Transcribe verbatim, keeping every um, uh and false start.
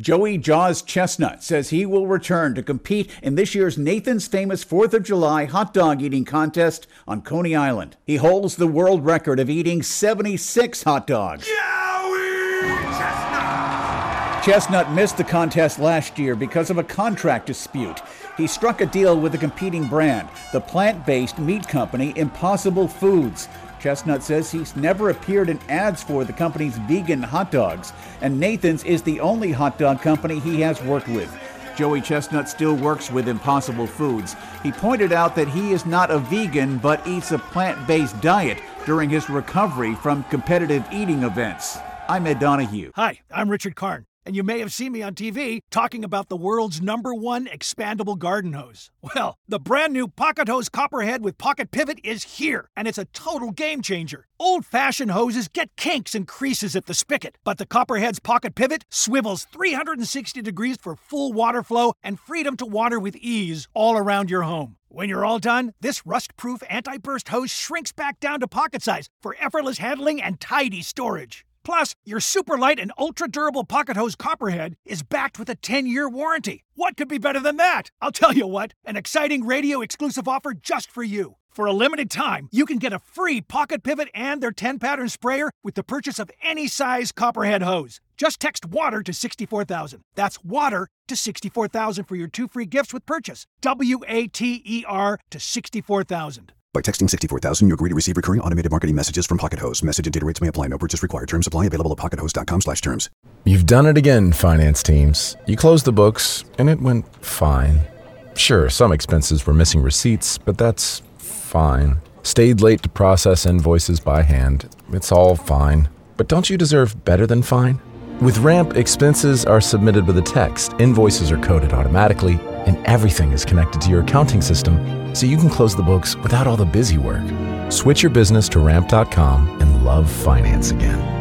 Joey Jaws Chestnut says he will return to compete in this year's Nathan's Famous fourth of July hot dog eating contest on Coney Island. He holds the world record of eating seventy-six hot dogs. Joey Chestnut! Chestnut missed the contest last year because of a contract dispute. He struck a deal with a competing brand, the plant-based meat company Impossible Foods. Chestnut says he's never appeared in ads for the company's vegan hot dogs, and Nathan's is the only hot dog company he has worked with. Joey Chestnut still works with Impossible Foods. He pointed out that he is not a vegan, but eats a plant-based diet during his recovery from competitive eating events. I'm Ed Donahue. Hi, I'm Richard Karn, and you may have seen me on T V talking about the world's number one expandable garden hose. Well, the brand new Pocket Hose Copperhead with Pocket Pivot is here, and it's a total game changer. Old-fashioned hoses get kinks and creases at the spigot, but the Copperhead's Pocket Pivot swivels three hundred sixty degrees for full water flow and freedom to water with ease all around your home. When you're all done, this rust-proof anti-burst hose shrinks back down to pocket size for effortless handling and tidy storage. Plus, your super light and ultra-durable Pocket Hose Copperhead is backed with a ten-year warranty. What could be better than that? I'll tell you what, an exciting radio-exclusive offer just for you. For a limited time, you can get a free Pocket Pivot and their ten-pattern sprayer with the purchase of any size Copperhead hose. Just text WATER to sixty-four thousand. That's WATER to sixty-four thousand for your two free gifts with purchase. W A T E R to sixty-four thousand. By texting sixty-four thousand, you agree to receive recurring automated marketing messages from Pocket Hose. Message and data rates may apply. No purchase required. Terms apply. Available at pockethose.com slash terms. You've done it again, finance teams. You closed the books, and it went fine. Sure, some expenses were missing receipts, but that's fine. Stayed late to process invoices by hand. It's all fine. But don't you deserve better than fine? With Ramp, expenses are submitted with a text, invoices are coded automatically, and everything is connected to your accounting system, so you can close the books without all the busy work. Switch your business to ramp dot com and love finance again.